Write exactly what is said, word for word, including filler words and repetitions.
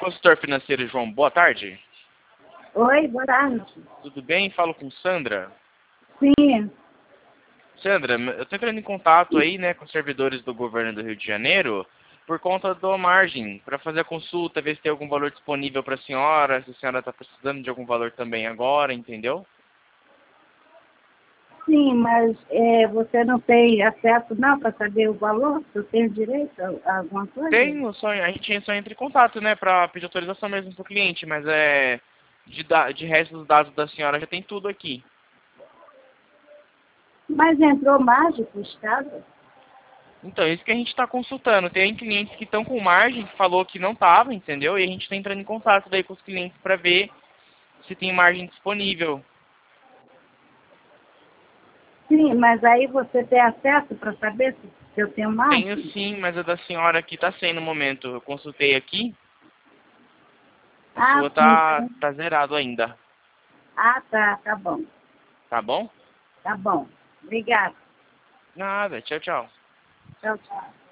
consultor financeiro João, boa tarde. Oi, boa tarde. Tudo bem? Falo com Sandra. Sim. Sandra, eu estou entrando em contato aí, né, com os servidores do governo do Rio de Janeiro por conta da margem, para fazer a consulta, ver se tem algum valor disponível para a senhora, se a senhora está precisando de algum valor também agora, entendeu? Sim, mas é, você não tem acesso não para saber o valor? Eu tenho direito a, a alguma coisa? Tenho, só, a gente só entra em contato, né, para pedir autorização mesmo para o cliente, mas é de, da, de resto dos dados da senhora já tem tudo aqui. Mas entrou margem para o Estado? Então, é isso que a gente está consultando. Tem clientes que estão com margem, que falou que não estava, entendeu? E a gente está entrando em contato daí com os clientes para ver se tem margem disponível. Sim, mas aí você tem acesso para saber se, se eu tenho margem? Tenho sim, mas a da senhora aqui está sem no momento. Eu consultei aqui, a Ah, sua sim. tá, Sim. tá zerado ainda. Ah, tá, tá bom. Tá bom? Tá bom. Obrigada. Nada, tchau, tchau. Tchau, tchau.